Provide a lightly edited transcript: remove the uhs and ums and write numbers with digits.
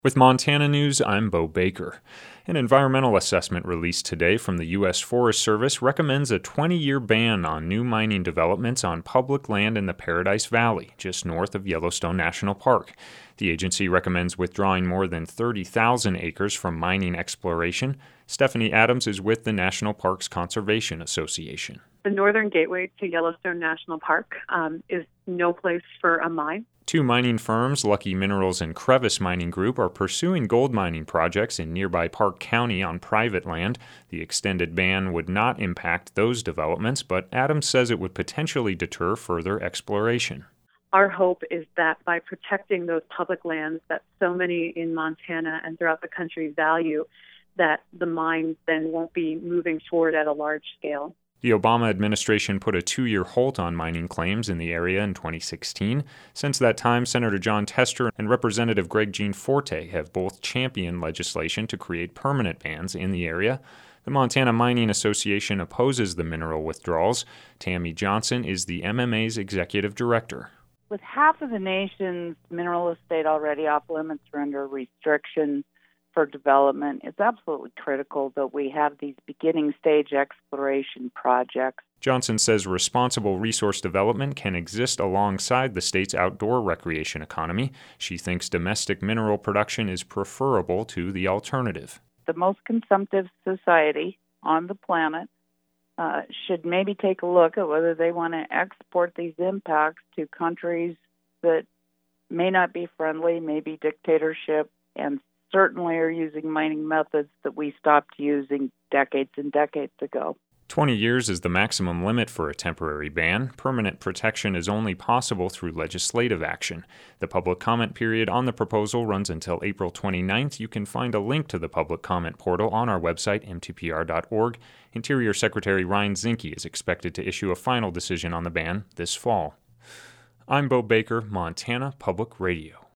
With Montana News, I'm Bo Baker. An environmental assessment released today from the U.S. Forest Service recommends a 20-year ban on new mining developments on public land in the Paradise Valley, just north of Yellowstone National Park. The agency recommends withdrawing more than 30,000 acres from mining exploration. Stephanie Adams is with the National Parks Conservation Association. The northern gateway to Yellowstone National Park is no place for a mine. Two mining firms, Lucky Minerals and Crevice Mining Group, are pursuing gold mining projects in nearby Park County on private land. The extended ban would not impact those developments, but Adams says it would potentially deter further exploration. Our hope is that by protecting those public lands that so many in Montana and throughout the country value, that the mines then won't be moving forward at a large scale. The Obama administration put a 2-year halt on mining claims in the area in 2016. Since that time, Senator Jon Tester and Representative Greg Gianforte have both championed legislation to create permanent bans in the area. The Montana Mining Association opposes the mineral withdrawals. Tammy Johnson is the MMA's executive director. With half of the nation's mineral estate already off limits or under restriction for development, it's absolutely critical that we have these beginning stage exploration projects. Johnson says responsible resource development can exist alongside the state's outdoor recreation economy. She thinks domestic mineral production is preferable to the alternative. The most consumptive society on the planet should maybe take a look at whether they want to export these impacts to countries that may not be friendly, may be dictatorship, and certainly are using mining methods that we stopped using decades and decades ago. 20 years is the maximum limit for a temporary ban. Permanent protection is only possible through legislative action. The public comment period on the proposal runs until April 29th. You can find a link to the public comment portal on our website, mtpr.org. Interior Secretary Ryan Zinke is expected to issue a final decision on the ban this fall. I'm Bo Baker, Montana Public Radio.